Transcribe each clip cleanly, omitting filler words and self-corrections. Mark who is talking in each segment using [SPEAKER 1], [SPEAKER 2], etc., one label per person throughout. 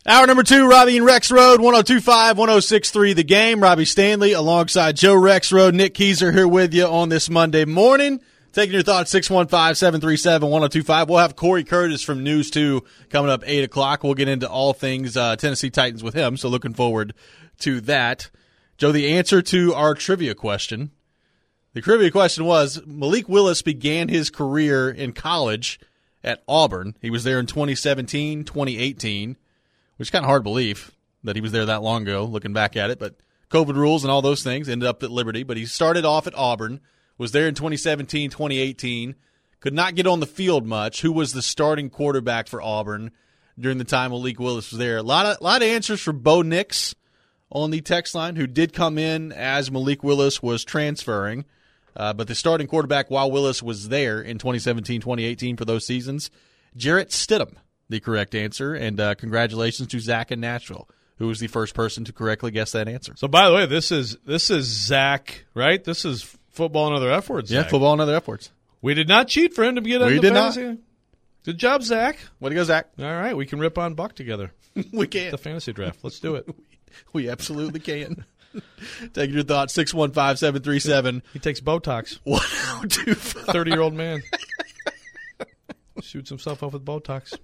[SPEAKER 1] Hour number 2, Robbie and Rex Road, 102.5, 106.3 The Game. Robbie Stanley alongside Joe Rex Road. Nick Keyser here with you on this Monday morning. Taking your thoughts, 615-737-1025. We'll have Corey Curtis from News 2 coming up 8 o'clock. We'll get into all things Tennessee Titans with him, so looking forward to that. Joe, the answer to our trivia question. The trivia question was, Malik Willis began his career in college at Auburn. He was there in 2017, 2018. Which is kind of hard to believe that he was there that long ago, looking back at it. But COVID rules and all those things, ended up at Liberty. But he started off at Auburn, was there in 2017, 2018, could not get on the field much. Who was the starting quarterback for Auburn during the time Malik Willis was there? A lot of answers for Bo Nix on the text line, who did come in as Malik Willis was transferring. But the starting quarterback while Willis was there in 2017, 2018 for those seasons, Jarrett Stidham. The correct answer, and congratulations to Zach in Nashville, who was the first person to correctly guess that answer.
[SPEAKER 2] So, by the way, this is Zach, right? This is football and other F words.
[SPEAKER 1] Yeah,
[SPEAKER 2] Zach.
[SPEAKER 1] football and other F words.
[SPEAKER 2] We did not cheat for him to get on the fantasy. Not. Good job, Zach.
[SPEAKER 1] Way to go, Zach.
[SPEAKER 2] All right, we can rip on Buck together.
[SPEAKER 1] We can.
[SPEAKER 2] The fantasy draft. Let's do it.
[SPEAKER 1] We absolutely can. Taking your thoughts, 615-737.
[SPEAKER 2] He takes Botox.
[SPEAKER 1] 1025.
[SPEAKER 2] 30-year-old man. Shoots himself up with Botox.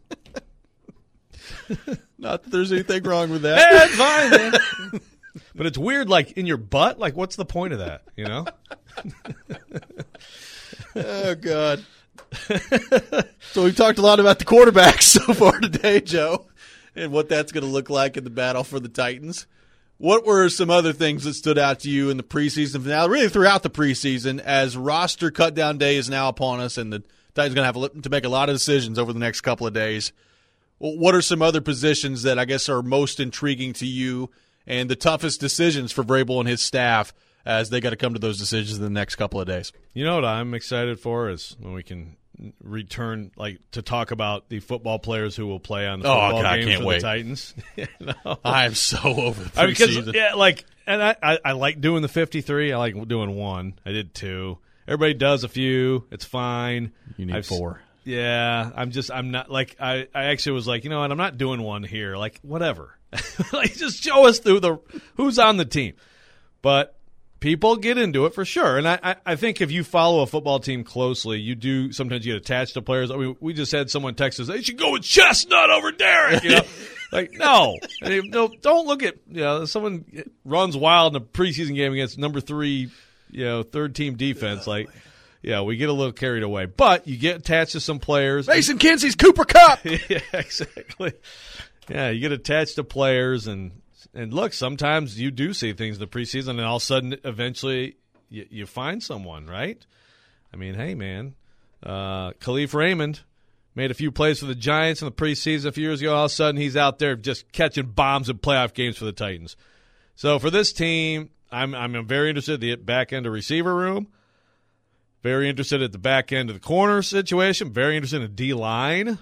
[SPEAKER 1] Not that there's anything wrong with that.
[SPEAKER 2] Hey, it's fine, man. But it's weird, like, in your butt. Like, what's the point of that, you know?
[SPEAKER 1] Oh, God. So we've talked a lot about the quarterbacks so far today, Joe, and what that's going to look like in the battle for the Titans. What were some other things that stood out to you in the preseason finale, really throughout the preseason, as roster cut-down day is now upon us and the Titans are going to have to make a lot of decisions over the next couple of days? What are some other positions that I guess are most intriguing to you and the toughest decisions for Vrabel and his staff as they got to come to those decisions in the next couple of days?
[SPEAKER 2] You know what I'm excited for is when we can return, like, to talk about the football players who will play on the football games for the Titans.
[SPEAKER 1] I am so over the preseason.
[SPEAKER 2] I like doing the 53. I like doing one. I did two. Everybody does a few. It's fine.
[SPEAKER 1] You need 4.
[SPEAKER 2] Yeah, I'm not, like, I actually was like, you know what, I'm not doing one here. Like, whatever. Like, just show us through who's on the team. But people get into it for sure. And I think if you follow a football team closely, you do sometimes get attached to players. I mean, we just had someone text us, they should go with Chestnut over Derek. You know, like, no, don't look at, someone runs wild in a preseason game against number 3, third team defense. Like, yeah, we get a little carried away. But you get attached to some players.
[SPEAKER 1] Mason Kinsey's Cooper Kupp.
[SPEAKER 2] Yeah, exactly. Yeah, you get attached to players, and look, sometimes you do see things in the preseason, and all of a sudden, eventually, you find someone, right? I mean, hey, man, Khalif Raymond made a few plays for the Giants in the preseason a few years ago. All of a sudden, he's out there just catching bombs in playoff games for the Titans. So for this team, I'm very interested in the back end of receiver room. Very interested at the back end of the corner situation. Very interested in D-line.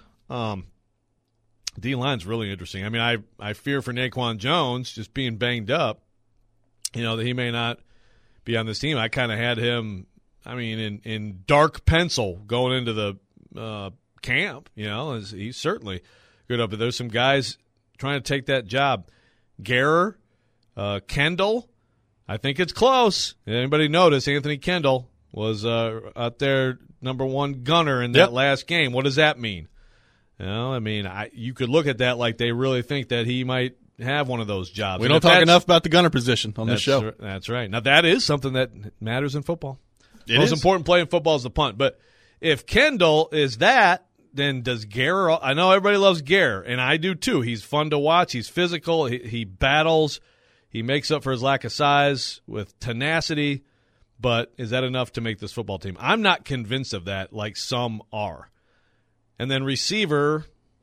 [SPEAKER 2] D-line's really interesting. I mean, I fear for Naquan Jones just being banged up, that he may not be on this team. I kind of had him, in dark pencil going into the camp, he's certainly good up. But there's some guys trying to take that job. Guerrer, Kendall, I think it's close. Anybody notice Anthony Kendall was out there number 1 gunner in that last game? What does that mean? You could look at that like they really think that he might have one of those jobs.
[SPEAKER 1] We don't talk enough about the gunner position on this show.
[SPEAKER 2] That's right. Now, that is something that matters in football.
[SPEAKER 1] The
[SPEAKER 2] most important play in football is the punt. But if Kendall is that, then does Guerre – I know everybody loves Guerre, and I do too. He's fun to watch. He's physical. He battles. He makes up for his lack of size with tenacity. But is that enough to make this football team? I'm not convinced of that like some are. And then receiver,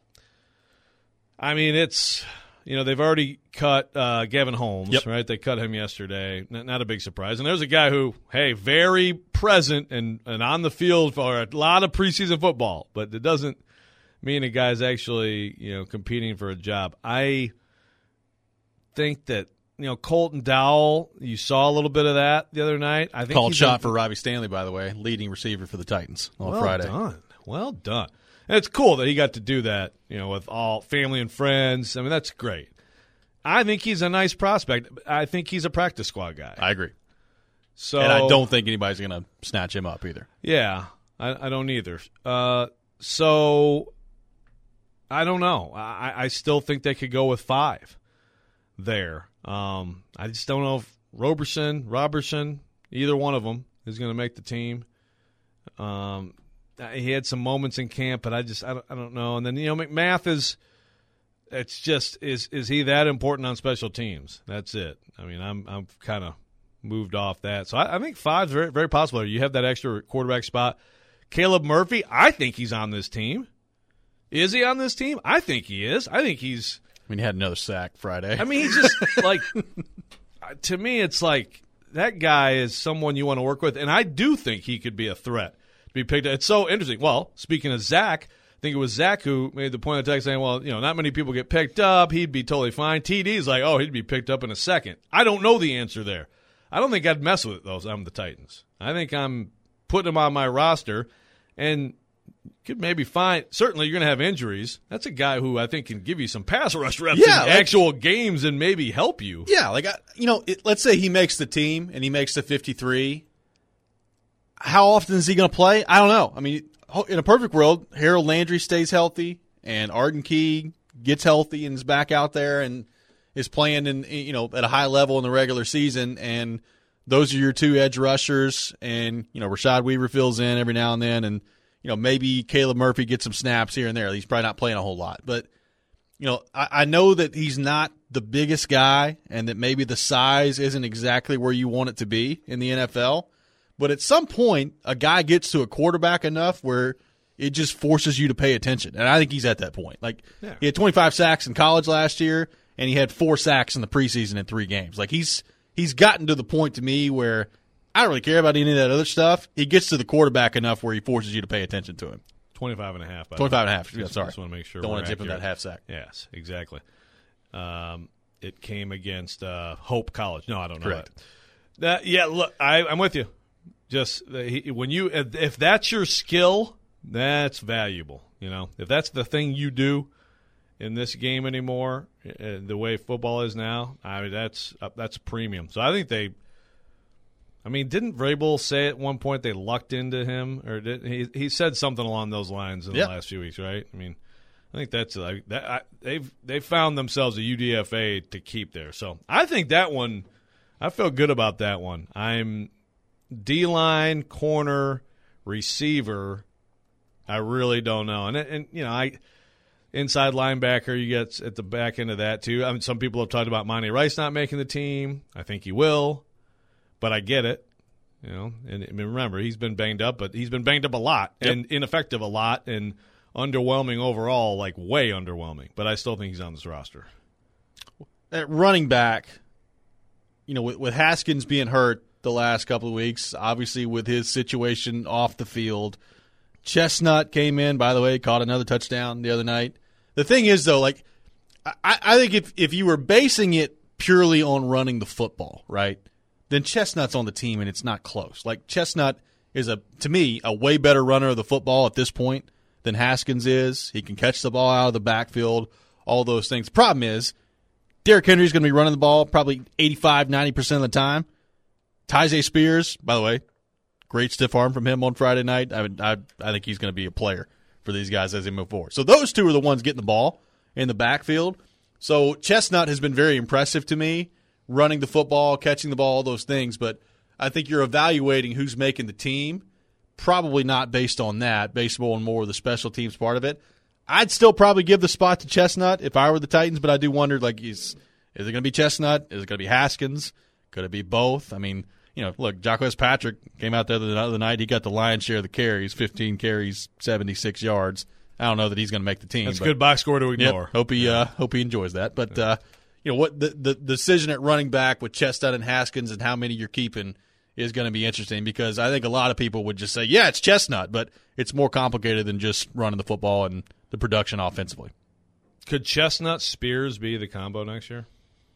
[SPEAKER 2] it's, they've already cut Gavin Holmes, right? They cut him yesterday. Not a big surprise. And there's a guy who, very present and on the field for a lot of preseason football, but it doesn't mean a guy's actually, competing for a job. I think that, Colton Dowell, you saw a little bit of that the other night. I think
[SPEAKER 1] called shot for Robbie Stanley, by the way, leading receiver for the Titans on Friday.
[SPEAKER 2] Well done. And it's cool that he got to do that, with all family and friends. I mean, that's great. I think he's a nice prospect. I think he's a practice squad guy.
[SPEAKER 1] I agree.
[SPEAKER 2] So,
[SPEAKER 1] and I don't think anybody's going to snatch him up either.
[SPEAKER 2] Yeah, I don't either. So I don't know. I still think they could go with 5 there. I just don't know if Roberson, either one of them is going to make the team. He had some moments in camp, but I don't know. And then McMath is he that important on special teams? That's it. I mean, I'm kind of moved off that. So I think 5 is very, very possible. You have that extra quarterback spot. Caleb Murphy, I think he's on this team. Is he on this team? I think he is. I think he's.
[SPEAKER 1] I mean, he had another sack Friday.
[SPEAKER 2] I mean, he's just like, to me, it's like that guy is someone you want to work with, and I do think he could be a threat to be picked up. It's so interesting. Well, speaking of Zach, I think it was Zach who made the point of the text saying, well, not many people get picked up. He'd be totally fine. TD's like, oh, he'd be picked up in a second. I don't know the answer there. I don't think I'd mess with it, though, if I'm the Titans. I think I'm putting him on my roster, and could maybe find – certainly you're going to have injuries. That's a guy who I think can give you some pass rush reps in actual games and maybe help you.
[SPEAKER 1] Yeah, let's say he makes the team and he makes the 53. How often is he going to play? I don't know. I mean, in a perfect world, Harold Landry stays healthy and Arden Key gets healthy and is back out there and is playing at a high level in the regular season, and those are your 2 edge rushers, and Rashad Weaver fills in every now and then, and maybe Caleb Murphy gets some snaps here and there. He's probably not playing a whole lot, but I know that he's not the biggest guy, and that maybe the size isn't exactly where you want it to be in the NFL. But at some point, a guy gets to a quarterback enough where it just forces you to pay attention, and I think he's at that point. He had 25 sacks in college last year, and he had 4 sacks in the preseason in 3 games. He's gotten to the point to me where I don't really care about any of that other stuff. He gets to the quarterback enough where he forces you to pay attention to him.
[SPEAKER 2] 25 and a half.
[SPEAKER 1] 25 and a half. Yeah, sorry.
[SPEAKER 2] Just want to make sure.
[SPEAKER 1] Don't want to dip in that half sack.
[SPEAKER 2] Yes, exactly. It came against Hope College. No, I don't know.
[SPEAKER 1] Correct.
[SPEAKER 2] Yeah, look, I'm with you. Just if that's your skill, that's valuable. If that's the thing you do in this game anymore, the way football is now, I mean that's a premium. So I think didn't Vrabel say at one point they lucked into him, or he said something along those lines in the last few weeks, right? I mean, I think that's like that. They've found themselves a UDFA to keep there. So I think that one, I feel good about that one. I'm D-line, corner, receiver. I really don't know, and inside linebacker, you get at the back end of that too. I mean, some people have talked about Monty Rice not making the team. I think he will, but I get it. And I mean, remember, he's been banged up, but he's been banged up a lot and ineffective a lot and underwhelming overall, like way underwhelming. But I still think he's on this roster.
[SPEAKER 1] At running back, with Haskins being hurt the last couple of weeks, obviously with his situation off the field, Chestnut came in, by the way, caught another touchdown the other night. The thing is, though, I think if you were basing it purely on running the football, right, then Chestnut's on the team and it's not close. Chestnut is, to me, a way better runner of the football at this point than Haskins is. He can catch the ball out of the backfield, all those things. Problem is, Derrick Henry's going to be running the ball probably 85, 90% of the time. Tyjae Spears, by the way, great stiff arm from him on Friday night. I think he's going to be a player for these guys as they move forward. So those 2 are the ones getting the ball in the backfield. So Chestnut has been very impressive to me, running the football, catching the ball, all those things. But I think you're evaluating who's making the team, probably not based on that, based on more of the special teams part of it. I'd still probably give the spot to Chestnut if I were the Titans, but I do wonder, is it going to be Chestnut? Is it going to be Haskins? Could it be both? I mean, look, Jacquez Patrick came out there the other night. He got the lion's share of the carries, 15 carries, 76 yards. I don't know that he's going to make the team.
[SPEAKER 2] That's a good box score to ignore.
[SPEAKER 1] Yep, hope he enjoys that. But what the decision at running back with Chestnut and Haskins and how many you're keeping is going to be interesting, because I think a lot of people would just say, yeah, it's Chestnut, but it's more complicated than just running the football and the production offensively.
[SPEAKER 2] Could Chestnut Spears be the combo next year?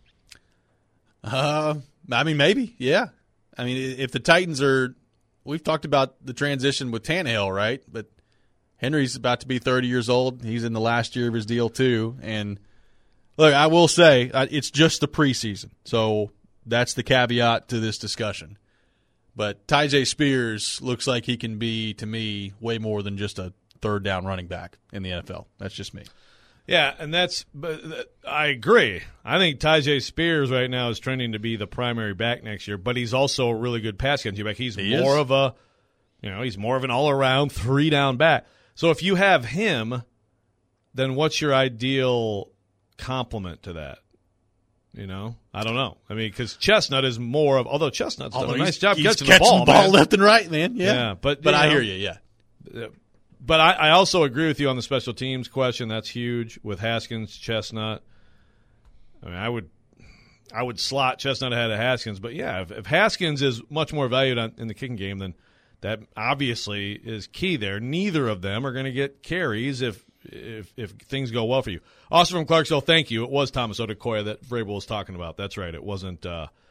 [SPEAKER 1] I mean, maybe, yeah. I mean, if the Titans are – we've talked about the transition with Tannehill, right? But Henry's about to be 30 years old. He's in the last year of his deal too. And look, I will say it's just the preseason, so that's the caveat to this discussion. But Tyjae Spears looks like he can be, to me, way more than just a third down running back in the NFL. That's just me.
[SPEAKER 2] Yeah, and I agree. I think Tyjae Spears right now is trending to be the primary back next year, but he's also a really good pass catching back. He's more of an all-around 3-down back. So if you have him, then what's your ideal complement to that? I don't know. I mean, because Chestnut is more of, although Chestnut's done a nice job catching the ball,
[SPEAKER 1] left and right, man. Yeah,
[SPEAKER 2] but
[SPEAKER 1] I hear you. Yeah,
[SPEAKER 2] but I also agree with you on the special teams question. That's huge with Haskins, Chestnut. I mean, I would slot Chestnut ahead of Haskins, but yeah, if Haskins is much more valued in the kicking game, then that obviously is key there. Neither of them are going to get carries if things go well for you. Austin from Clarksville, thank you. It was Thomas Odukoya that Vrabel was talking about. That's right. It wasn't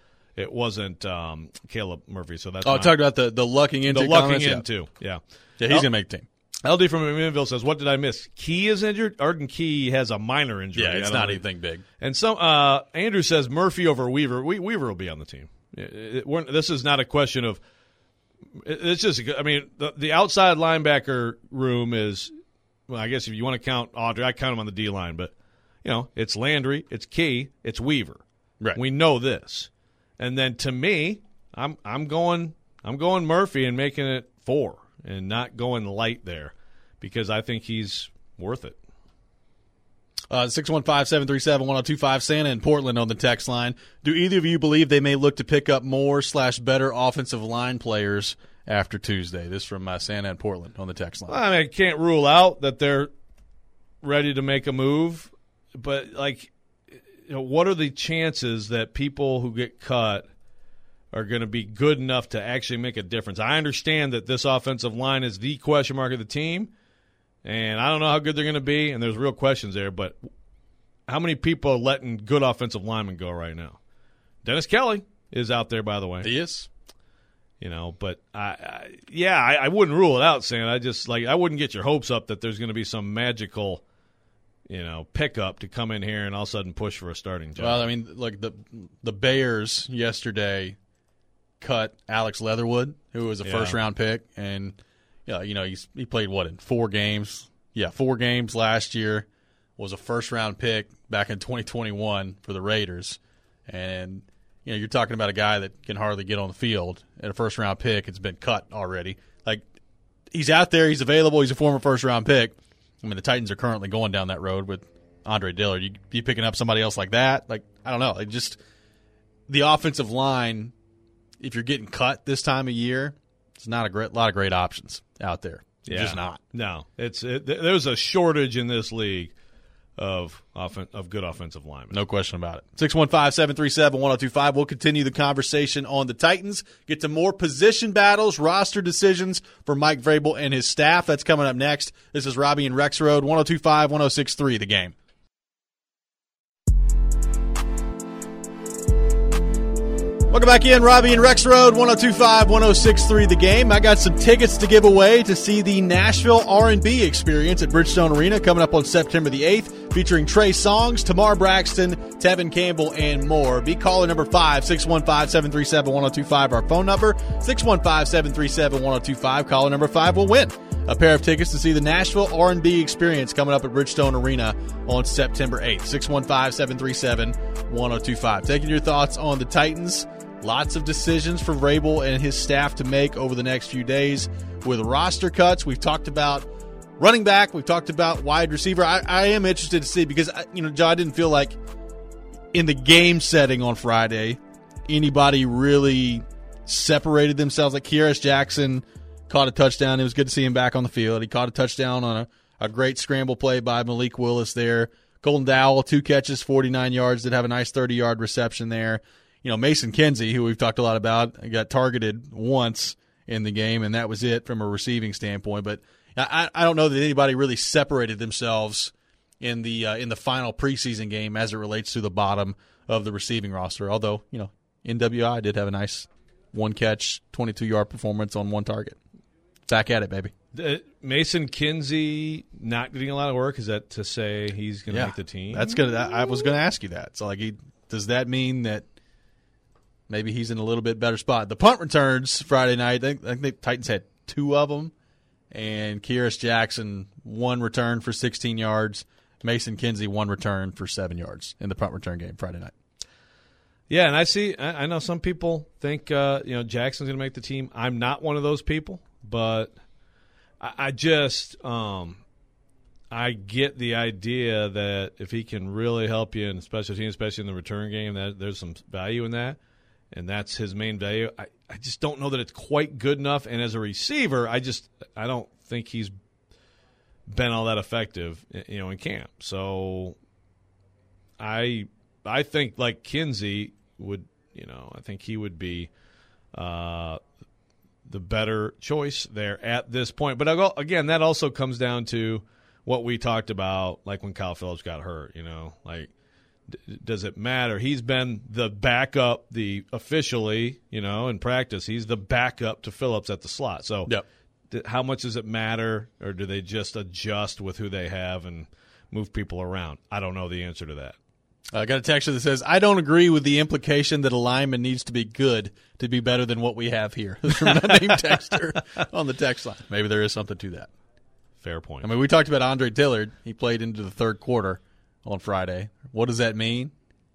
[SPEAKER 2] Caleb Murphy. So that's
[SPEAKER 1] I talked about the lucking into.
[SPEAKER 2] The lucking in too. Yeah,
[SPEAKER 1] he's gonna make the team.
[SPEAKER 2] LD from Minville says, "What did I miss? Key is injured. Arden Key has a minor injury.
[SPEAKER 1] Yeah, it's not anything big."
[SPEAKER 2] And some Andrew says Murphy over Weaver. Weaver will be on the team. This is not a question of. It's just. I mean, the outside linebacker room is. Well, I guess if you want to count Audrey, I count him on the D line, but it's Landry, it's Key, it's Weaver.
[SPEAKER 1] Right.
[SPEAKER 2] We know this, and then to me, I'm going Murphy and making it 4 and not going light there because I think he's worth it.
[SPEAKER 1] 615-737-1025, Santa in Portland on the text line. Do either of you believe they may look to pick up more / better offensive line players after Tuesday? This from Santa in Portland on the text line.
[SPEAKER 2] I mean, I can't rule out that they're ready to make a move, but what are the chances that people who get cut are going to be good enough to actually make a difference? I understand that this offensive line is the question mark of the team, and I don't know how good they're going to be, and there's real questions there, but how many people are letting good offensive linemen go right now? Dennis Kelly is out there, by the way.
[SPEAKER 1] He is.
[SPEAKER 2] But I wouldn't rule it out, Sam. I wouldn't get your hopes up that there's going to be some magical, pickup to come in here and all of a sudden push for a starting job.
[SPEAKER 1] Well, I mean, the Bears yesterday cut Alex Leatherwood, who was a first-round pick, and he played in 4 games? Yeah, 4 games last year. Was a first-round pick back in 2021 for the Raiders, and you're talking about a guy that can hardly get on the field, and a first-round pick. It's been cut already. He's out there. He's available. He's a former first-round pick. I mean, the Titans are currently going down that road with Andre Dillard. You picking up somebody else like that? I don't know. Just the offensive line, if you're getting cut this time of year, it's not a lot of great options out there. It's just not.
[SPEAKER 2] No. There's a shortage in this league of good offensive linemen.
[SPEAKER 1] No question about it. 615-737-1025. We'll continue the conversation on the Titans. Get to more position battles, roster decisions for Mike Vrabel and his staff. That's coming up next. This is Robbie and Rex Road, 102.5, 106.3, The Game. Welcome back in, Robbie and Rex Road, 102.5, 106.3, The Game. I got some tickets to give away to see the Nashville R&B Experience at Bridgestone Arena coming up on September the 8th, featuring Trey Songz, Tamar Braxton, Tevin Campbell, and more. Be caller number 5, 615-737-1025, our phone number, 615-737-1025. Caller number 5 will win a pair of tickets to see the Nashville R&B Experience coming up at Bridgestone Arena on September 8th, 615-737-1025. Taking your thoughts on the Titans. Lots of decisions for Vrabel and his staff to make over the next few days with roster cuts. We've talked about running back. We've talked about wide receiver. I am interested to see because, Joe, I didn't feel like in the game setting on Friday anybody really separated themselves. Like Kearis Jackson caught a touchdown. It was good to see him back on the field. He caught a touchdown on a great scramble play by Malik Willis there. Golden Dowell, 2 catches, 49 yards, did have a nice 30-yard reception there. Mason Kinsey, who we've talked a lot about, got targeted once in the game, and that was it from a receiving standpoint. But I don't know that anybody really separated themselves in the final preseason game as it relates to the bottom of the receiving roster. Although, NWI did have a nice 1-catch, 22-yard performance on 1 target. Back at it, baby.
[SPEAKER 2] Mason Kinsey not getting a lot of work, is that to say he's going to make the team?
[SPEAKER 1] I was going to ask you that. So, like, does that mean that maybe he's in a little bit better spot? The punt returns Friday night, I think the Titans had 2 of them, and Kyrus Jackson 1 return for 16 yards. Mason Kinsey 1 return for 7 yards in the punt return game Friday night.
[SPEAKER 2] Yeah, and I know some people think Jackson's going to make the team. I'm not one of those people, but I just I get the idea that if he can really help you in special teams, especially in the return game, that there's some value in that, and that's his main value. I just don't know that it's quite good enough. And as a receiver, I don't think he's been all that effective, in camp. So I think like Kinsey would, I think he would be the better choice there at this point. But again, that also comes down to what we talked about, like when Kyle Phillips got hurt, does it matter? He's been the backup, officially, in practice, he's the backup to Phillips at the slot. So
[SPEAKER 1] yep.
[SPEAKER 2] How much does it matter, or do they just adjust with who they have and move people around? I don't know the answer to that.
[SPEAKER 1] I got a texture that says, I don't agree with the implication that a lineman needs to be good to be better than what we have here. From an unnamed texter on the text line. Maybe there is something to that.
[SPEAKER 2] Fair point.
[SPEAKER 1] I mean, we talked about Andre Dillard. He played into the third quarter on Friday. What does that mean?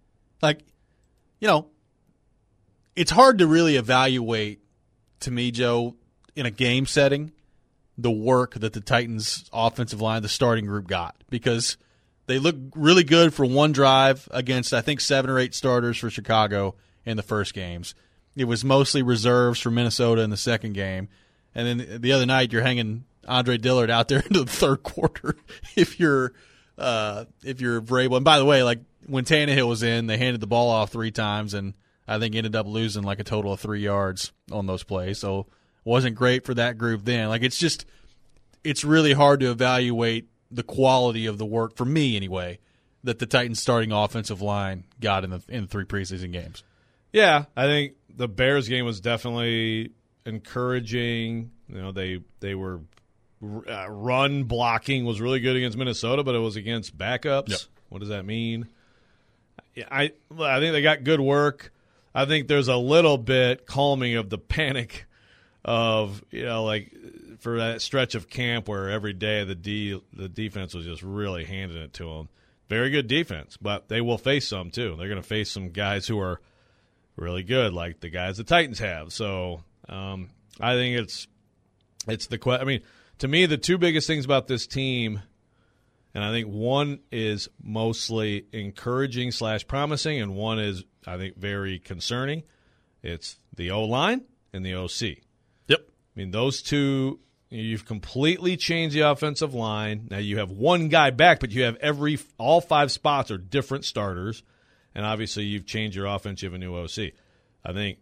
[SPEAKER 1] It's hard to really evaluate, to me, Joe, in a game setting, the work that the Titans' offensive line, the starting group, got. Because they look really good for one drive against, I think, 7 or 8 starters for Chicago in the first games. It was mostly reserves for Minnesota in the second game. And then the other night, you're hanging Andre Dillard out there into the third quarter if you're Vrabel. And by the way, like when Tannehill was in, they handed the ball off 3 times and I think ended up losing like a total of 3 yards on those plays. So it wasn't great for that group then. Like it's really hard to evaluate the quality of the work, for me anyway, that the Titans starting offensive line got in the 3 preseason games.
[SPEAKER 2] Yeah, I think the Bears game was definitely encouraging. They were run blocking was really good against Minnesota, but it was against backups.
[SPEAKER 1] Yep.
[SPEAKER 2] What does that mean? I think they got good work. I think there's a little bit calming of the panic of for that stretch of camp where every day the defense was just really handing it to them. Very good defense, but they will face some too. They're going to face some guys who are really good, like the guys the Titans have. So I think it's the question. I mean, to me, the 2 biggest things about this team, and I think one is mostly encouraging / promising, and one is, I think, very concerning. It's the O-line and the OC.
[SPEAKER 1] Yep.
[SPEAKER 2] I mean, those 2, you've completely changed the offensive line. Now you have one guy back, but you have all 5 spots are different starters, and obviously you've changed your offense. You have a new OC. I think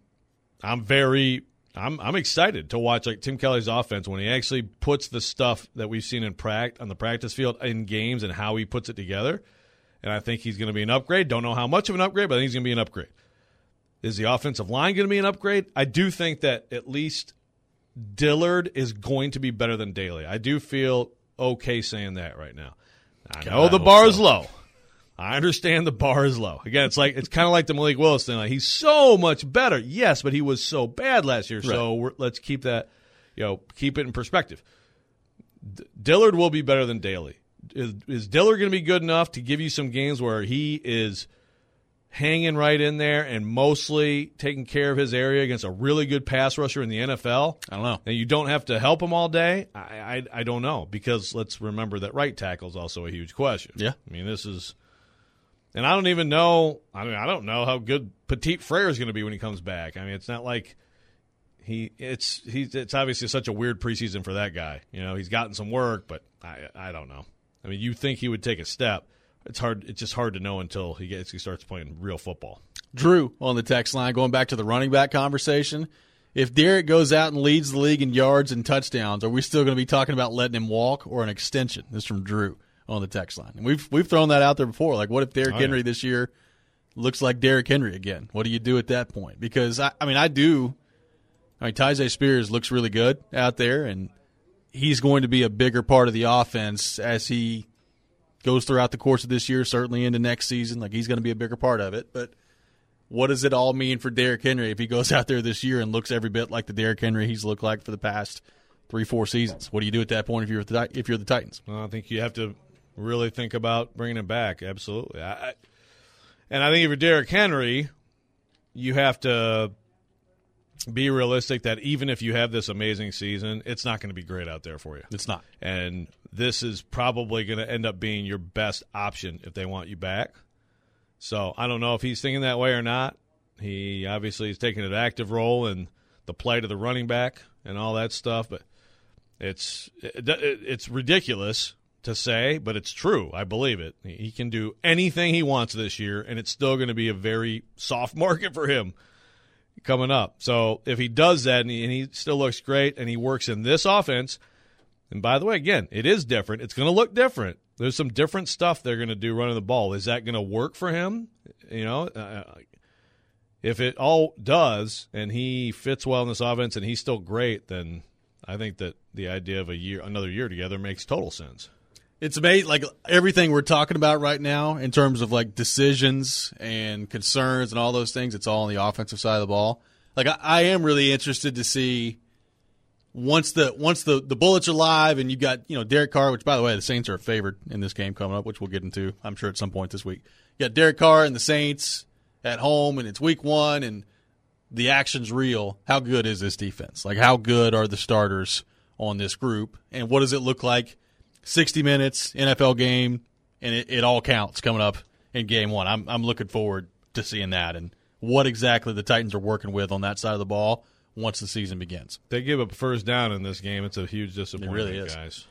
[SPEAKER 2] I'm excited to watch Tim Kelly's offense when he actually puts the stuff that we've seen on the practice field in games and how he puts it together. And I think he's going to be an upgrade. Don't know how much of an upgrade, but I think he's going to be an upgrade. Is the offensive line going to be an upgrade? I do think that at least Dillard is going to be better than Daly. I do feel okay saying that right now. I know the bar is low. I understand the bar is low. Again, it's kind of like the Malik Willis thing. Like, he's so much better. Yes, but he was so bad last year. Right. So let's keep that, keep it in perspective. Dillard will be better than Daly. Is Dillard going to be good enough to give you some games where he is hanging right in there and mostly taking care of his area against a really good pass rusher in the NFL?
[SPEAKER 1] I don't know.
[SPEAKER 2] And you don't have to help him all day? I don't know, because let's remember that right tackle is also a huge question.
[SPEAKER 1] Yeah.
[SPEAKER 2] I mean, this is – and I don't even know – I don't know how good Petit Frere is going to be when he comes back. I mean, it's not like it's obviously such a weird preseason for that guy. He's gotten some work, but I don't know. I mean, you think he would take a step. It's hard. It's just hard to know until he starts playing real football. Drew
[SPEAKER 1] on the text line, going back to the running back conversation. If Derek goes out and leads the league in yards and touchdowns, are we still going to be talking about letting him walk or an extension? This is from Drew on the text line. And we've thrown that out there before. Like, what if Derrick Henry this year looks like Derrick Henry again? What do you do at that point? Because, Tyjae Spears looks really good out there, and he's going to be a bigger part of the offense as he goes throughout the course of this year, certainly into next season. Like, he's going to be a bigger part of it. But what does it all mean for Derrick Henry if he goes out there this year and looks every bit like the Derrick Henry he's looked like for the past 3-4 seasons? What do you do at that point if you're the Titans?
[SPEAKER 2] Well, I think you have to really think about bringing him back. Absolutely. And I think if you're Derrick Henry, you have to be realistic that even if you have this amazing season, it's not going to be great out there for you.
[SPEAKER 1] It's not.
[SPEAKER 2] And this is probably going to end up being your best option if they want you back. So I don't know if he's thinking that way or not. He obviously is taking an active role in the plight of the running back and all that stuff, but it's ridiculous to say, but it's true. I believe it. He can do anything he wants this year, and it's still going to be a very soft market for him coming up. So if he does that and he still looks great and he works in this offense, and by the way, again, it is different. It's going to look different. There's some different stuff they're going to do running the ball. Is that going to work for him? You know, if it all does and he fits well in this offense and he's still great, then I think that the idea of another year together makes total sense.
[SPEAKER 1] It's amazing, like everything we're talking about right now in terms of like decisions and concerns and all those things, it's all on the offensive side of the ball. Like I am really interested to see once the bullets are live and you've got, you know, Derek Carr, which by the way the Saints are favored in this game coming up, which we'll get into I'm sure at some point this week. You got Derek Carr and the Saints at home and it's week 1 and the action's real. How good is this defense? Like how good are the starters on this group and what does it look like? 60 minutes, NFL game, and it all counts coming up in game 1. I'm looking forward to seeing that and what exactly the Titans are working with on that side of the ball once the season begins.
[SPEAKER 2] They give up a first down in this game. It's a huge disappointment,
[SPEAKER 1] it really is.
[SPEAKER 2] Guys.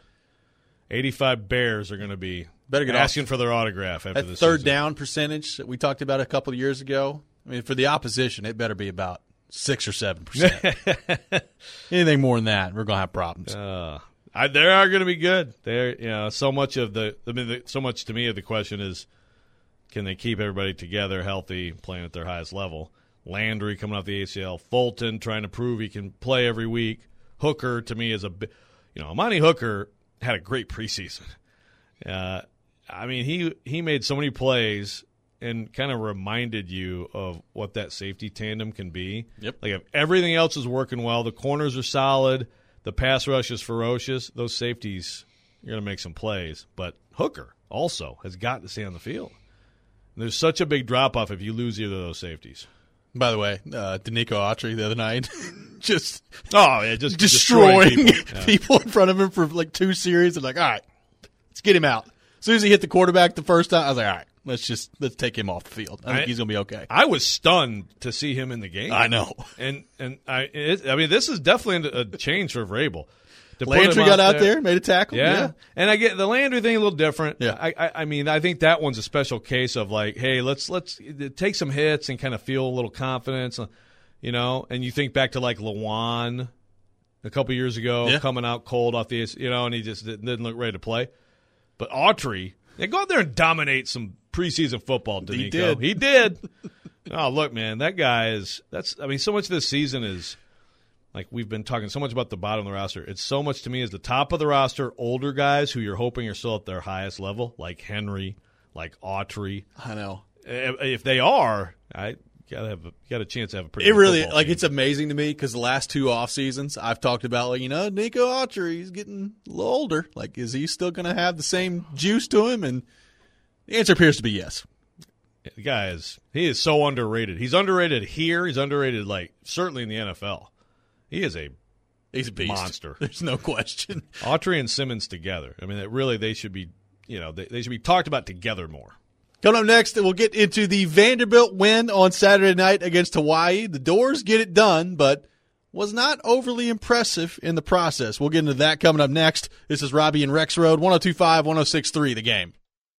[SPEAKER 2] 85 Bears are going to be
[SPEAKER 1] get
[SPEAKER 2] asking for their autograph after
[SPEAKER 1] this
[SPEAKER 2] season.
[SPEAKER 1] Third down percentage that we talked about a couple of years ago, I mean, for the opposition, it better be about 6 or 7%. Anything more than that, we're going to have problems.
[SPEAKER 2] They are going to be good. They're, you know, so much to me of the question is, can they keep everybody together, healthy, playing at their highest level? Landry coming off the ACL, Fulton trying to prove he can play every week. Hooker to me is Amani Hooker had a great preseason. I mean, he made so many plays and kind of reminded you of what that safety tandem can be.
[SPEAKER 1] Yep.
[SPEAKER 2] Like if everything else is working well, the corners are solid. The pass rush is ferocious. Those safeties, you're going to make some plays. But Hooker also has got to stay on the field. There's such a big drop-off if you lose either of those safeties.
[SPEAKER 1] By the way, Danico Autry the other night just
[SPEAKER 2] destroying
[SPEAKER 1] people in front of him for like 2 series. And like, all right, let's get him out. As soon as he hit the quarterback the first time, I was like, all right, let's take him off the field. I think he's going to be okay.
[SPEAKER 2] I was stunned to see him in the game.
[SPEAKER 1] I know.
[SPEAKER 2] And I mean, this is definitely a change for Vrabel.
[SPEAKER 1] Landry got out there, made a tackle.
[SPEAKER 2] Yeah. And I get the Landry thing a little different.
[SPEAKER 1] Yeah.
[SPEAKER 2] I mean, I think that one's a special case of like, hey, let's take some hits and kind of feel a little confidence, you know. And you think back to like Lewan a couple years ago, coming out cold off the, you know, and he just didn't look ready to play. But Autry, they go out there and dominate some preseason football, Danico. He did. Oh, look, man, that guy so much of this season is, like we've been talking so much about the bottom of the roster. It's so much to me as the top of the roster, older guys who you're hoping are still at their highest level, like Henry, like Autry.
[SPEAKER 1] I know.
[SPEAKER 2] If they are, I got a chance to have a pretty.
[SPEAKER 1] It really
[SPEAKER 2] like
[SPEAKER 1] team. It's amazing to me because the last 2 off seasons I've talked about, like, you know, Nico Autry, he's getting a little older. Like, is he still going to have the same juice to him? And the answer appears to be yes.
[SPEAKER 2] The guy he is so underrated. He's underrated here. He's underrated, like certainly in the NFL. He's a
[SPEAKER 1] beast.
[SPEAKER 2] Monster.
[SPEAKER 1] There's no question.
[SPEAKER 2] Autry and Simmons together. I mean, they should be, you know, they should be talked about together more.
[SPEAKER 1] Coming up next, we'll get into the Vanderbilt win on Saturday night against Hawaii. The Doors get it done, but was not overly impressive in the process. We'll get into that coming up next. This is Robbie and Rex Road, 102.5, 106.3, The Game.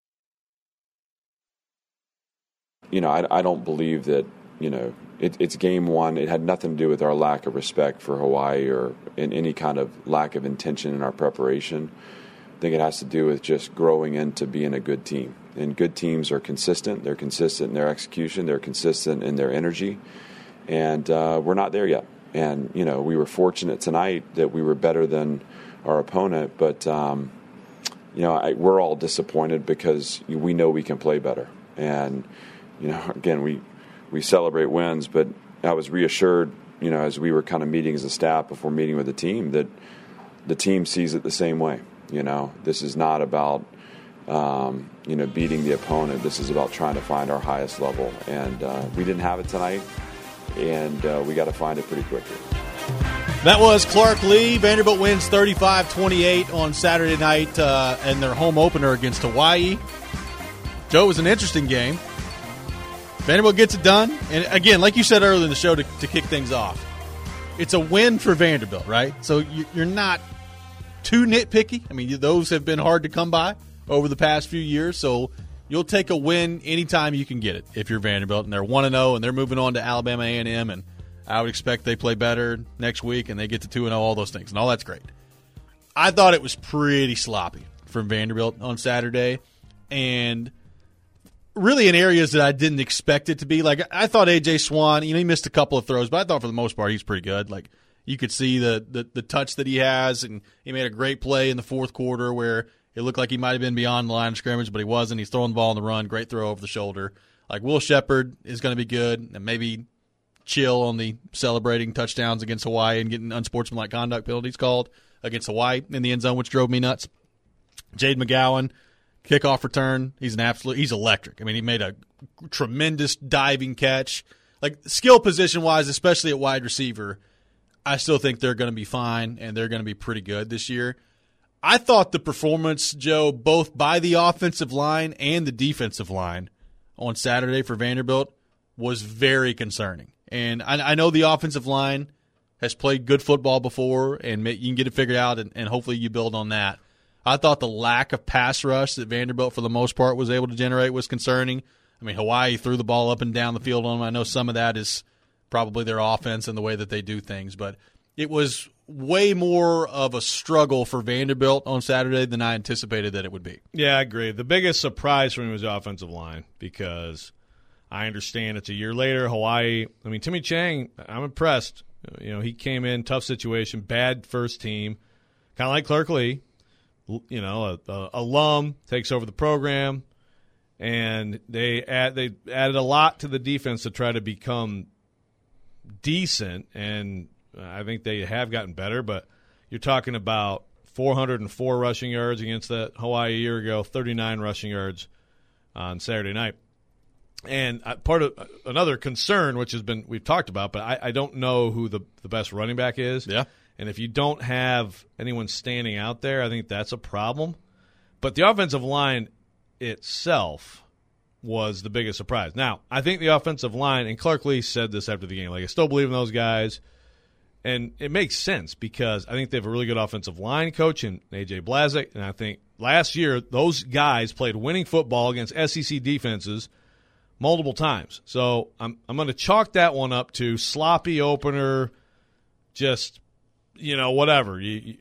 [SPEAKER 3] You know, I don't believe that, you know, it's game 1. It had nothing to do with our lack of respect for Hawaii or in any kind of lack of intention in our preparation. I think it has to do with just growing into being a good team. And good teams are consistent. They're consistent in their execution. They're consistent in their energy. And we're not there yet. And, you know, we were fortunate tonight that we were better than our opponent. But we're all disappointed because we know we can play better. And again, we celebrate wins, but I was reassured, as we were kind of meeting as a staff before meeting with the team, that the team sees it the same way. This is not about beating the opponent. This is about trying to find our highest level. And we didn't have it tonight, and we got to find it pretty quickly.
[SPEAKER 1] That was Clark Lee. Vanderbilt wins 35-28 on Saturday night in their home opener against Hawaii. Joe, it was an interesting game. Vanderbilt gets it done. And, again, like you said earlier in the show to kick things off, it's a win for Vanderbilt, right? So you're not too nitpicky. I mean, those have been hard to come by over the past few years, so you'll take a win anytime you can get it if you're Vanderbilt. And they're 1-0, and they're moving on to Alabama A&M, and I would expect they play better next week and they get to 2-0, all those things, and all that's great. I thought it was pretty sloppy from Vanderbilt on Saturday, and really in areas that I didn't expect it to be. Like, I thought A.J. Swan, he missed a couple of throws, but I thought for the most part he's pretty good. Like, you could see the touch that he has, and he made a great play in the fourth quarter where it looked like he might have been beyond the line of scrimmage, but he wasn't. He's throwing the ball on the run, great throw over the shoulder. Like, Will Shepherd is going to be good, and maybe chill on the celebrating touchdowns against Hawaii and getting unsportsmanlike conduct penalties called against Hawaii in the end zone, which drove me nuts. Jade McGowan, kickoff return, he's electric. I mean, he made a tremendous diving catch. Like, skill position-wise, especially at wide receiver, I still think they're going to be fine, and they're going to be pretty good this year. I thought the performance, Joe, both by the offensive line and the defensive line on Saturday for Vanderbilt was very concerning. And I know the offensive line has played good football before, and you can get it figured out, and hopefully you build on that. I thought the lack of pass rush that Vanderbilt, for the most part, was able to generate was concerning. I mean, Hawaii threw the ball up and down the field on them. I know some of that is probably their offense and the way that they do things, but it was way more of a struggle for Vanderbilt on Saturday than I anticipated that it would be.
[SPEAKER 2] Yeah, I agree. The biggest surprise for me was the offensive line, because I understand it's a year later. Hawaii, I mean, Timmy Chang, I'm impressed. He came in, tough situation, bad first team, kind of like Clark Lee. A alum, takes over the program, and they added a lot to the defense to try to become decent, and I think they have gotten better. But you're talking about 404 rushing yards against that Hawaii a year ago, 39 rushing yards on Saturday night. And part of another concern, which we've talked about, but I don't know who the best running back is.
[SPEAKER 1] Yeah.
[SPEAKER 2] And if you don't have anyone standing out there, I think that's a problem. But the offensive line itself was the biggest surprise. Now, I think the offensive line, and Clark Lee said this after the game, like, I still believe in those guys. And it makes sense because I think they have a really good offensive line coach in A.J. Blazik. And I think last year those guys played winning football against SEC defenses multiple times. So I'm going to chalk that one up to sloppy opener, just – whatever.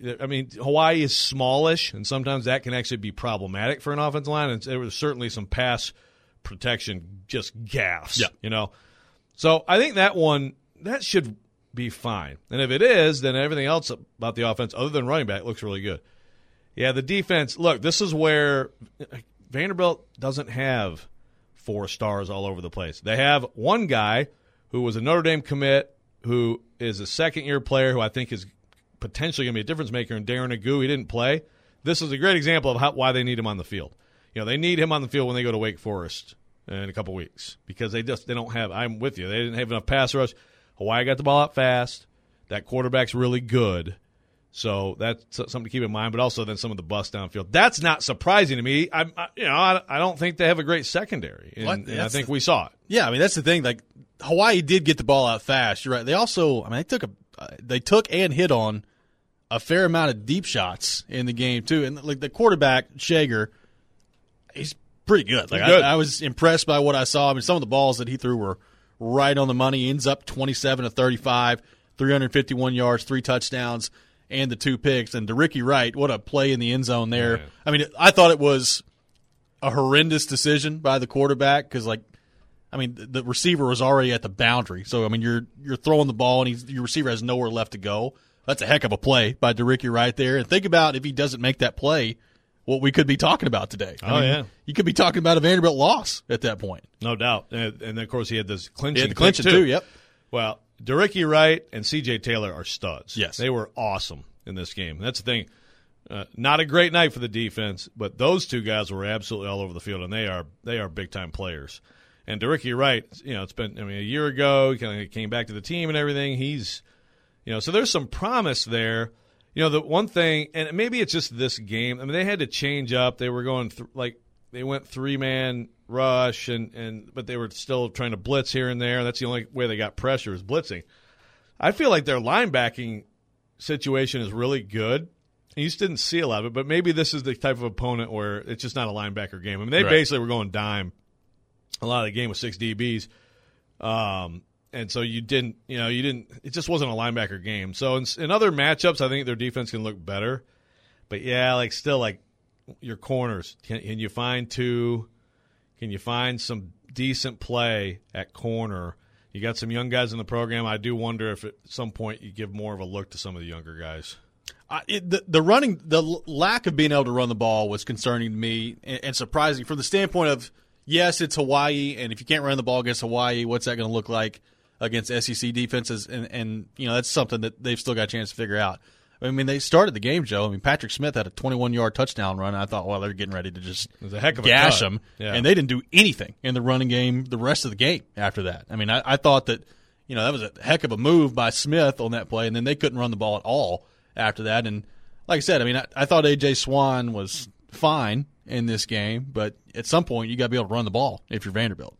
[SPEAKER 2] Hawaii is smallish, and sometimes that can actually be problematic for an offensive line. And there was certainly some pass protection, just gaffes.
[SPEAKER 1] Yeah.
[SPEAKER 2] So I think that should be fine. And if it is, then everything else about the offense, other than running back, looks really good. Yeah, the defense. Look, this is where Vanderbilt doesn't have 4 stars all over the place. They have one guy who was a Notre Dame commit, who is a second-year player who I think is potentially going to be a difference maker in Darren Agu. He didn't play. This is a great example of why they need him on the field. They need him on the field when they go to Wake Forest in a couple weeks because they don't have – I'm with you. They didn't have enough pass rush. Hawaii got the ball out fast. That quarterback's really good. So that's something to keep in mind, but also then some of the busts downfield. That's not surprising to me. I don't think they have a great secondary, and I think we saw it.
[SPEAKER 1] Yeah, that's the thing. Like, Hawaii did get the ball out fast. You're right. They also, they took and hit on a fair amount of deep shots in the game too. And like the quarterback Shager, he's pretty good. Like I was impressed by what I saw. Some of the balls that he threw were right on the money. He ends up 27 of 35, 351 yards, 3 touchdowns, and the 2 picks. And to Ricky Wright, what a play in the end zone there. Yeah. I thought it was a horrendous decision by the quarterback because the receiver was already at the boundary. So, you're throwing the ball, and your receiver has nowhere left to go. That's a heck of a play by DeRicky right there. And think about if he doesn't make that play, what we could be talking about today.
[SPEAKER 2] Yeah.
[SPEAKER 1] You could be talking about a Vanderbilt loss at that point.
[SPEAKER 2] No doubt. And then, of course, he had this clinching.
[SPEAKER 1] Too, yep.
[SPEAKER 2] Well, DeRicky Wright and C.J. Taylor are studs.
[SPEAKER 1] Yes.
[SPEAKER 2] They were awesome in this game. That's the thing. Not a great night for the defense, but those two guys were absolutely all over the field, and they are big-time players. And DeRicky Wright, it's been a year ago, he kind of came back to the team and everything. He's, so there's some promise there. The one thing, and maybe it's just this game. I mean, they had to change up. They were going they went 3-man rush, but they were still trying to blitz here and there. That's the only way they got pressure is blitzing. I feel like their linebacking situation is really good. You just didn't see a lot of it, but maybe this is the type of opponent where it's just not a linebacker game. I mean, they basically were going dime a lot of the game with 6 DBs. And so you didn't, it just wasn't a linebacker game. So in other matchups, I think their defense can look better. But yeah, still your corners. Can you find two? Can you find some decent play at corner? You got some young guys in the program. I do wonder if at some point you give more of a look to some of the younger guys.
[SPEAKER 1] The lack of being able to run the ball was concerning to me and surprising from the standpoint of, yes, it's Hawaii, and if you can't run the ball against Hawaii, what's that going to look like against SEC defenses? And that's something that they've still got a chance to figure out. I mean, they started the game, Joe. I mean, Patrick Smith had a 21-yard touchdown run, and I thought, well, they're getting ready to just gash them. Yeah. And they didn't do anything in the running game the rest of the game after that. I mean, I thought that, that was a heck of a move by Smith on that play, and then they couldn't run the ball at all after that. And like I said, I mean, I thought A.J. Swan was fine in this game, but at some point you got to be able to run the ball if you're Vanderbilt.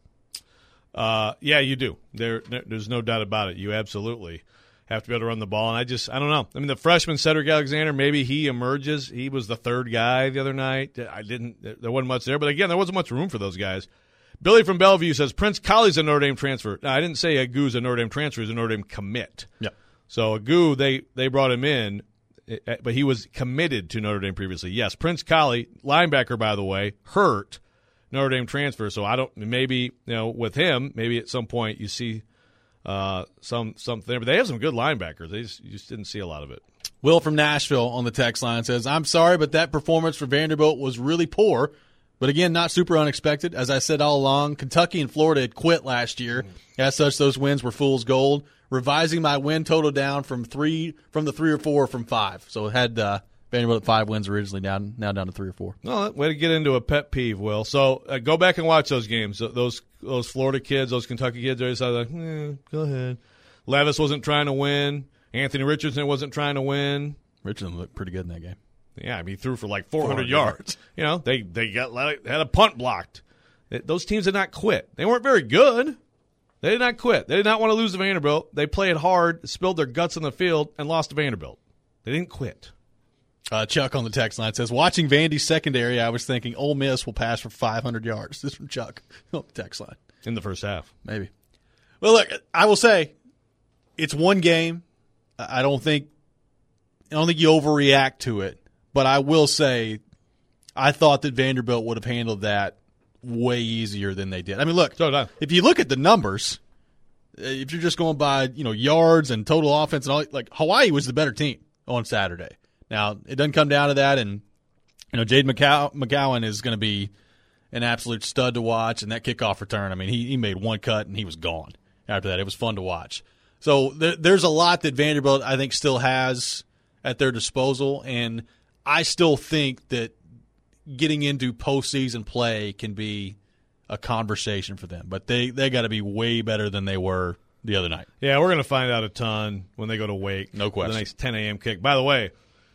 [SPEAKER 2] Yeah, you do. There's no doubt about it. You absolutely have to be able to run the ball. And I don't know. I mean, the freshman Cedric Alexander, maybe he emerges. He was the third guy the other night. There wasn't much there, but again, there wasn't much room for those guys. Billy from Bellevue says Prince Colley's a Notre Dame transfer. No, I didn't say Agu's a Notre Dame transfer. He's a Notre Dame commit.
[SPEAKER 1] Yeah.
[SPEAKER 2] So Agu, they brought him in, but he was committed to Notre Dame previously. Yes, Prince Colley, linebacker, by the way, hurt, Notre Dame transfer. So maybe with him, maybe at some point you see something there. But they have some good linebackers. You just didn't see a lot of it.
[SPEAKER 1] Will from Nashville on the text line says, I'm sorry, but that performance for Vanderbilt was really poor. But again, not super unexpected. As I said all along, Kentucky and Florida had quit last year. As such, those wins were fool's gold. Revising my win total down from the 3 or 4 from 5. So it had Vanderbilt at 5 wins originally, now down to 3 or 4.
[SPEAKER 2] No, way to get into a pet peeve, Will. So go back and watch those games. Those Florida kids, those Kentucky kids, they decided, go ahead. Levis wasn't trying to win. Anthony Richardson wasn't trying to win.
[SPEAKER 1] Richardson looked pretty good in that game.
[SPEAKER 2] Yeah, I mean, he threw for 400 yards. They had a punt blocked. Those teams did not quit. They weren't very good. They did not quit. They did not want to lose to Vanderbilt. They played hard, spilled their guts on the field, and lost to Vanderbilt. They didn't quit.
[SPEAKER 1] Chuck on the text line says, watching Vandy's secondary, I was thinking Ole Miss will pass for 500 yards. This is from Chuck on the text line.
[SPEAKER 2] In the first half.
[SPEAKER 1] Maybe. Well, look, I will say, it's one game. I don't think you overreact to it. But I will say, I thought that Vanderbilt would have handled that way easier than they did. I mean, look, if you look at the numbers, if you're just going by yards and total offense and all, Hawaii was the better team on Saturday. Now it doesn't come down to that, and Jade McCowan is going to be an absolute stud to watch. And that kickoff return, I mean, he made one cut and he was gone after that. It was fun to watch. So there's a lot that Vanderbilt I think still has at their disposal, and I still think that getting into postseason play can be a conversation for them. But they got to be way better than they were the other night.
[SPEAKER 2] Yeah, we're going to find out a ton when they go to Wake.
[SPEAKER 1] No question.
[SPEAKER 2] The nice 10 a.m. kick. By the way,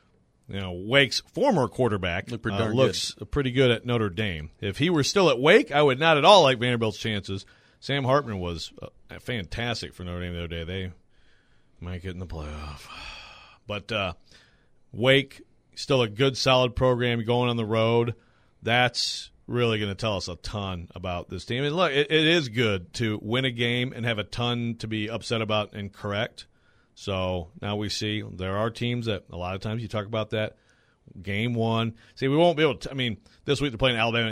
[SPEAKER 2] Wake's former quarterback looks pretty good at Notre Dame. If he were still at Wake, I would not at all like Vanderbilt's chances. Sam Hartman was fantastic for Notre Dame the other day. They might get in the playoff. But Wake, still a good, solid program going on the road. That's really going to tell us a ton about this team. And look, it is good to win a game and have a ton to be upset about and correct. So now we see there are teams that a lot of times you talk about that game one. See, we won't be able to this week they're playing Alabama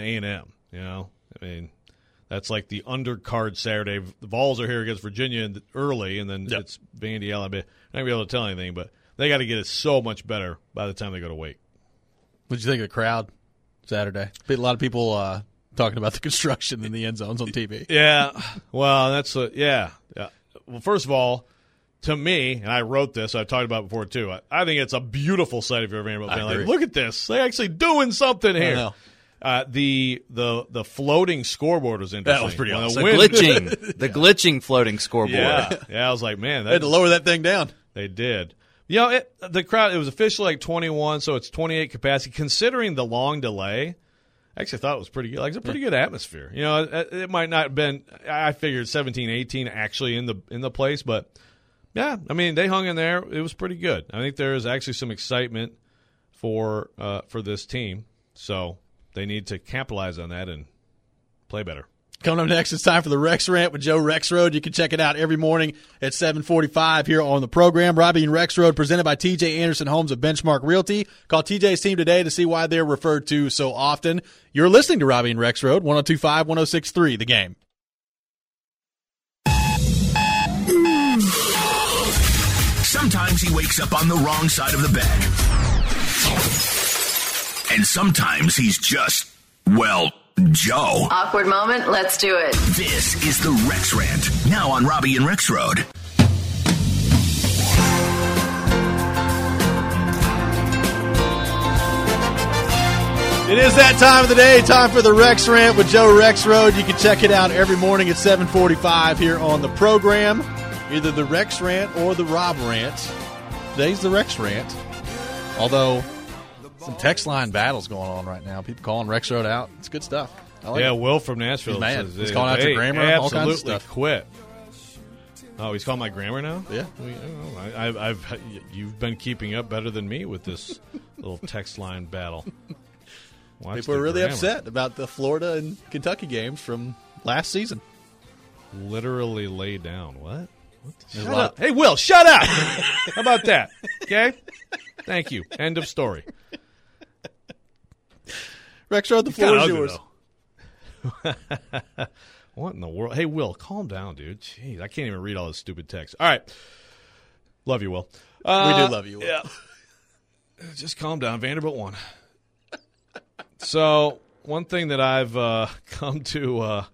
[SPEAKER 2] A&M, that's like the undercard Saturday. The Vols are here against Virginia early, and then it's Vandy, Alabama. Not going to be able to tell anything, but they got to get it so much better by the time they go to Wake.
[SPEAKER 1] What did you think of the crowd Saturday? A lot of people talking about the construction in the end zones on TV.
[SPEAKER 2] Yeah, well, that's yeah. Well, first of all, to me, and I wrote this, I've talked about it before too. I think it's a beautiful sight if you're a Vanderbilt fan. Like, look at this, they're actually doing something here.
[SPEAKER 1] I know.
[SPEAKER 2] The floating scoreboard was interesting.
[SPEAKER 1] That was pretty awesome.
[SPEAKER 4] The glitching floating scoreboard.
[SPEAKER 2] Yeah, I was like, man,
[SPEAKER 1] they had to lower that thing down.
[SPEAKER 2] They did. You know, the crowd, it was officially like 21, so it's 28 capacity. Considering the long delay, I actually thought it was pretty good. Like, it's a pretty good atmosphere. You know, it might not have been, I figured 17, 18 actually in the place, but yeah, I mean, they hung in there. It was pretty good. I think there is actually some excitement for this team, so they need to capitalize on that and play better.
[SPEAKER 1] Coming up next, it's time for the Rex Rant with Joe Rexrode. You can check it out every morning at 7:45 here on the program. Robbie and Rexrode presented by TJ Anderson Homes of Benchmark Realty. Call TJ's team today to see why they're referred to so often. You're listening to Robbie and Rexrode, 102.5, 106.3, The Game.
[SPEAKER 5] Sometimes he wakes up on the wrong side of the bed. And sometimes he's just, well, Joe.
[SPEAKER 6] Awkward moment, let's do it.
[SPEAKER 5] This is the Rex Rant, now on Robbie and Rexrode.
[SPEAKER 1] It is that time of the day, time for the Rex Rant with Joe Rexrode. You can check it out every morning at 7:45 here on the program. Either the Rex Rant or the Rob Rant. Today's the Rex Rant. Although, some text line battles going on right now. People calling Rexrode out. It's good stuff. I like it.
[SPEAKER 2] Will from Nashville.
[SPEAKER 1] He's mad.
[SPEAKER 2] Says,
[SPEAKER 1] He's calling out your grammar, all kinds of stuff.
[SPEAKER 2] Quit. Oh, he's calling my grammar now?
[SPEAKER 1] Yeah.
[SPEAKER 2] You've been keeping up better than me with this little text line battle. Watch
[SPEAKER 1] People are really
[SPEAKER 2] grammar.
[SPEAKER 1] upset about the Florida and Kentucky games from last season.
[SPEAKER 2] Literally lay down. What?
[SPEAKER 1] There's
[SPEAKER 2] Shut up. Hey, Will, shut up. How about that? Okay? Thank you. End of story.
[SPEAKER 1] Rexrode, the floor is yours.
[SPEAKER 2] What in the world? Hey, Will, calm down, dude. Jeez, I can't even read all this stupid text. All right. Love you, Will.
[SPEAKER 1] We do love you, Will.
[SPEAKER 2] Yeah. Just calm down. Vanderbilt won. So, one thing that I've come to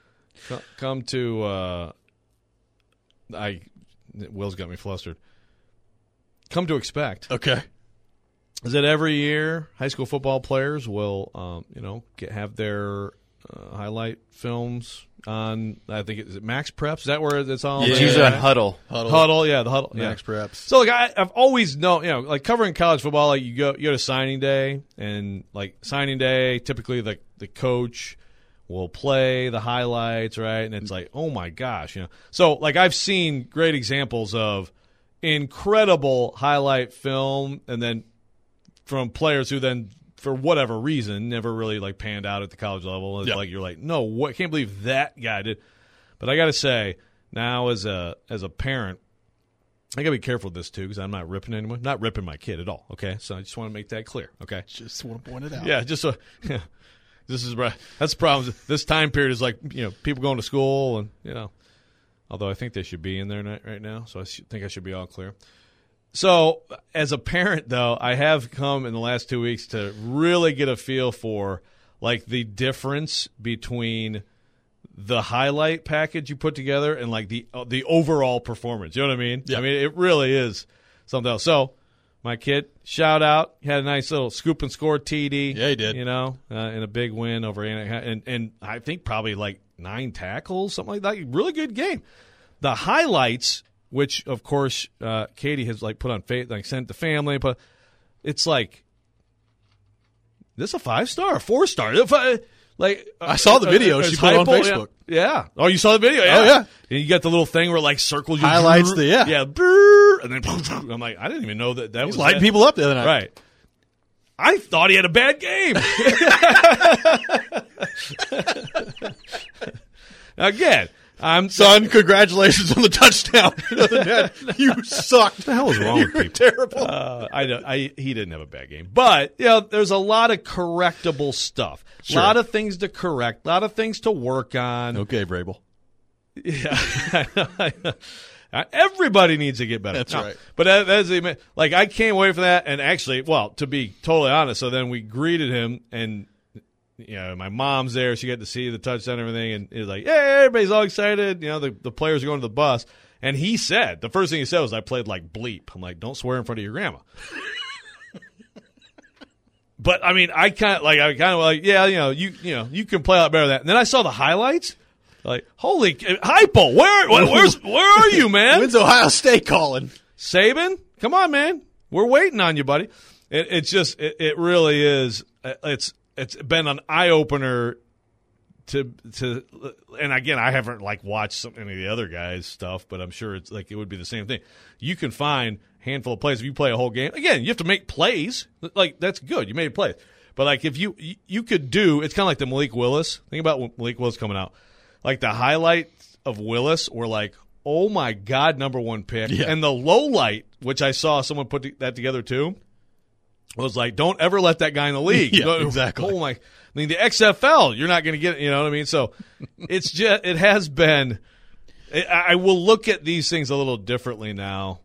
[SPEAKER 2] Will's got me flustered. Come to expect.
[SPEAKER 1] Okay.
[SPEAKER 2] Is that every year high school football players will, have their highlight films on? I think is it Max Preps? Is that where it's all?
[SPEAKER 4] It's usually on Huddle.
[SPEAKER 2] Huddle, yeah, the Huddle,
[SPEAKER 1] Max Preps.
[SPEAKER 2] So like I've always known, like covering college football, like you go to signing day, and like signing day, typically the coach will play the highlights, right? And it's like, oh my gosh, So like I've seen great examples of incredible highlight film, and then from players who then, for whatever reason, never really like panned out at the college level. It's like you're like, no, what? I can't believe that guy did. But I got to say, now as a parent, I got to be careful with this too, because I'm not ripping anyone, not ripping my kid at all. Okay, so I just want to make that clear. Okay,
[SPEAKER 1] just want to point it out.
[SPEAKER 2] Yeah, just so. This is that's the problem. This time period is like people going to school, and although I think they should be in there right now, so I think I should be all clear. So as a parent, though, I have come in the last 2 weeks to really get a feel for like the difference between the highlight package you put together and like the overall performance. You know what I mean?
[SPEAKER 1] Yeah.
[SPEAKER 2] I mean, it really is something else. So my kid, shout out, he had a nice little scoop and score TD.
[SPEAKER 1] Yeah, he did.
[SPEAKER 2] In a big win over Anaheim, and I think probably like 9 tackles, something like that. Really good game. The highlights, which of course Katie has like put on sent the family, but it's like, this a 5-star, a 4-star? Like
[SPEAKER 1] I saw the video she put on Facebook.
[SPEAKER 2] Yeah. Oh, you saw the video? Yeah.
[SPEAKER 1] Oh yeah.
[SPEAKER 2] And you got the little thing where like circles you
[SPEAKER 1] highlights
[SPEAKER 2] yeah, brrr, and then I'm like, I didn't even know that
[SPEAKER 1] He's
[SPEAKER 2] was
[SPEAKER 1] lighting people up the other night.
[SPEAKER 2] Right. I thought he had a bad game. Again,
[SPEAKER 1] son, congratulations on the touchdown. You sucked.
[SPEAKER 2] What the hell is wrong with people?
[SPEAKER 1] Terrible.
[SPEAKER 2] He didn't have a bad game, but there's a lot of correctable stuff.
[SPEAKER 1] Sure.
[SPEAKER 2] A lot of things to correct. A lot of things to work on.
[SPEAKER 1] Okay, Vrabel.
[SPEAKER 2] Yeah. Everybody needs to get better.
[SPEAKER 1] That's right.
[SPEAKER 2] But like, I can't wait for that. And actually, well, to be totally honest, so then we greeted him, and my mom's there. She got to see the touchdown and everything, and it was like, hey, everybody's all excited. The players are going to the bus. And he said, the first thing he said was, I played like bleep. I'm like, don't swear in front of your grandma. But I mean, I kind of like, yeah, you can play a lot better than that. And then I saw the highlights. Like, holy Heupel, where are you, man?
[SPEAKER 1] When's Ohio State calling?
[SPEAKER 2] Saban, come on, man. We're waiting on you, buddy. It really is. It's been an eye opener to, and again, I haven't watched any of the other guys' stuff, but I'm sure it's it would be the same thing. You can find a handful of plays if you play a whole game. Again, you have to make plays. That's good. You made plays, but if you could do, it's kind of like the Malik Willis. Think about when Malik Willis coming out. The highlights of Willis were oh my God, number one pick. Yeah. And the low light, which I saw someone put that together too, was don't ever let that guy in the league.
[SPEAKER 1] Yeah, exactly.
[SPEAKER 2] Oh my, the XFL, you're not going to get it, you know what I mean? So it has been, I will look at these things a little differently now,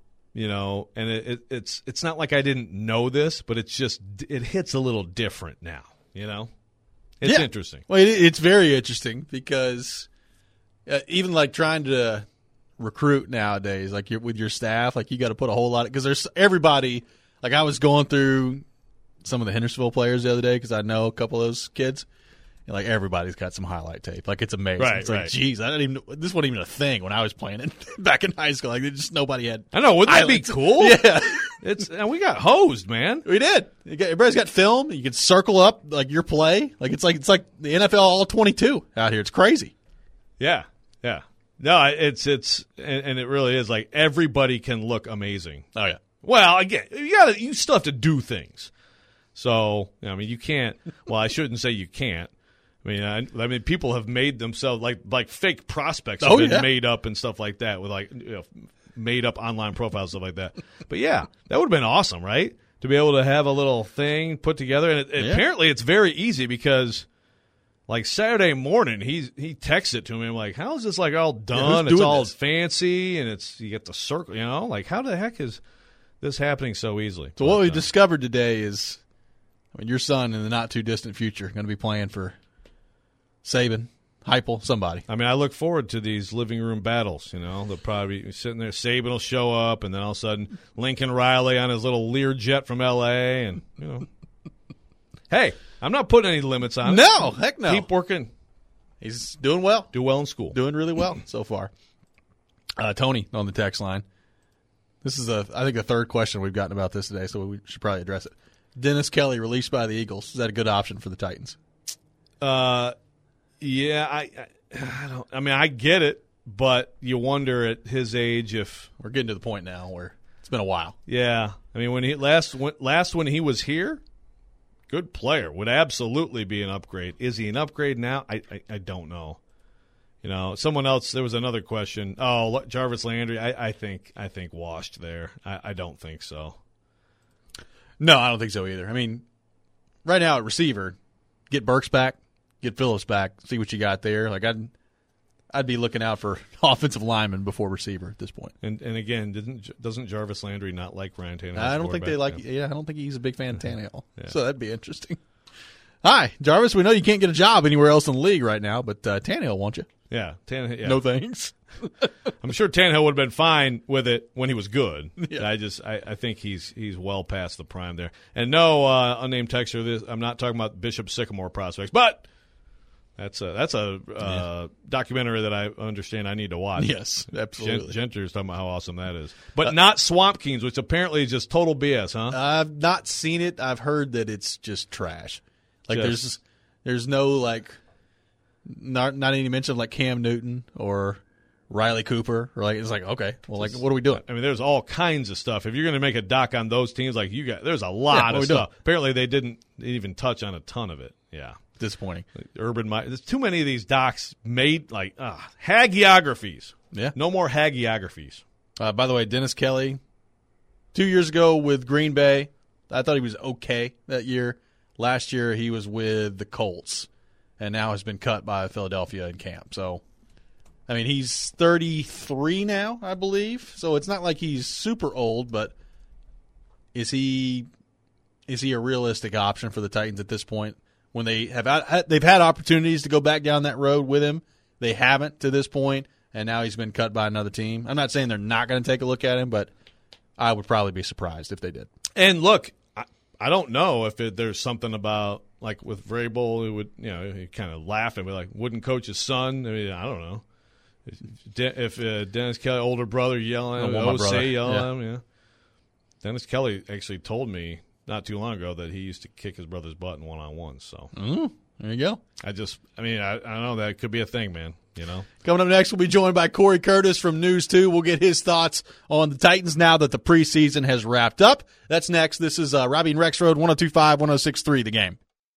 [SPEAKER 2] and it's not like I didn't know this, but it hits a little different now, It's interesting.
[SPEAKER 1] Well, it's very interesting because even trying to recruit nowadays, with your staff, you got to put a whole lot because there's everybody. I was going through some of the Hendersonville players the other day because I know a couple of those kids. And everybody's got some highlight tape. It's amazing.
[SPEAKER 2] Right,
[SPEAKER 1] it's geez, I didn't even. This wasn't even a thing when I was playing it back in high school. Just nobody had.
[SPEAKER 2] I know. Wouldn't that be cool?
[SPEAKER 1] Yeah,
[SPEAKER 2] and we got hosed, man.
[SPEAKER 1] We did. Everybody's got film. You can circle up your play. It's like the NFL all 22 out here. It's crazy.
[SPEAKER 2] Yeah. No, it's and it really is everybody can look amazing.
[SPEAKER 1] Oh yeah.
[SPEAKER 2] Well, again, you still have to do things. So you can't. Well, I shouldn't say you can't. I mean, people have made themselves like fake prospects have been made up and stuff like that with made up online profiles, stuff like that. But yeah, that would have been awesome, right? To be able to have a little thing put together, and apparently it's very easy because Saturday morning he texts it to me. I'm like, how is this all done? It's all fancy, and you get the circle. How the heck is this happening so easily?
[SPEAKER 1] So what we discovered today is, your son in the not too distant future going to be playing for Saban, Heupel, somebody.
[SPEAKER 2] I look forward to these living room battles. They'll probably be sitting there. Saban will show up, and then all of a sudden, Lincoln Riley on his little Learjet from L.A. And hey, I'm not putting any limits on it.
[SPEAKER 1] No, heck no.
[SPEAKER 2] Keep working.
[SPEAKER 1] He's doing well.
[SPEAKER 2] Do well in school.
[SPEAKER 1] Doing really well so far. Tony on the text line. This is I think the third question we've gotten about this today, so we should probably address it. Dennis Kelly released by the Eagles. Is that a good option for the Titans?
[SPEAKER 2] Yeah, I don't. I get it, but you wonder at his age if
[SPEAKER 1] we're getting to the point now where it's been a while.
[SPEAKER 2] Yeah, when he when he was here, good player, would absolutely be an upgrade. Is he an upgrade now? I don't know. Someone else. There was another question. Oh, Jarvis Landry. I think washed there. I don't think so.
[SPEAKER 1] No, I don't think so either. Right now at receiver, get Burks back. Get Phillips back, see what you got there. I'd be looking out for offensive lineman before receiver at this point.
[SPEAKER 2] And again, doesn't Jarvis Landry not like Ryan Tannehill?
[SPEAKER 1] I don't think they like. Yeah, I don't think he's a big fan of Tannehill. Yeah. So that'd be interesting. Hi, Jarvis. We know you can't get a job anywhere else in the league right now, but Tannehill won't you?
[SPEAKER 2] Yeah, Tannehill. Yeah.
[SPEAKER 1] No thanks.
[SPEAKER 2] I'm sure Tannehill would have been fine with it when he was good.
[SPEAKER 1] Yeah.
[SPEAKER 2] I think he's well past the prime there. And no, unnamed texter. I'm not talking about Bishop Sycamore prospects, but. That's a documentary that I understand I need to watch.
[SPEAKER 1] Yes, absolutely.
[SPEAKER 2] Genter's talking about how awesome that is. But not Swamp Kings, which apparently is just total BS, huh?
[SPEAKER 1] I've not seen it. I've heard that it's just trash. There's no not any mention of Cam Newton or Riley Cooper or it's okay. Well, what are we doing?
[SPEAKER 2] There's all kinds of stuff. If you're going to make a doc on those teams, there's a lot of stuff. Apparently they didn't even touch on a ton of it. Yeah.
[SPEAKER 1] Disappointing.
[SPEAKER 2] There's too many of these docs made hagiographies.
[SPEAKER 1] Yeah.
[SPEAKER 2] No more hagiographies.
[SPEAKER 1] By the way, Dennis Kelly, 2 years ago with Green Bay, I thought he was okay that year. Last year he was with the Colts, and now has been cut by Philadelphia in camp. So I mean, he's 33 now, I believe. So it's not like he's super old, but is he a realistic option for the Titans at this point? When they've had opportunities to go back down that road with him, they haven't to this point, and now he's been cut by another team. I'm not saying they're not going to take a look at him, but I would probably be surprised if they did.
[SPEAKER 2] And look, I don't know if there's something about, like with Vrabel, it would, he kind of laugh and be like, wouldn't coach his son. I mean, I don't know. If Dennis Kelly, older brother, yelling at him, yelling at him, yeah. Dennis Kelly actually told me not too long ago that he used to kick his brother's butt in one-on-ones. So
[SPEAKER 1] there you go.
[SPEAKER 2] I know that could be a thing, man.
[SPEAKER 1] Coming up next, we'll be joined by Corey Curtis from News 2. We'll get his thoughts on the Titans now that the preseason has wrapped up. That's next. This is Robbie and Rex Road, 102.5, 106.3, The Game.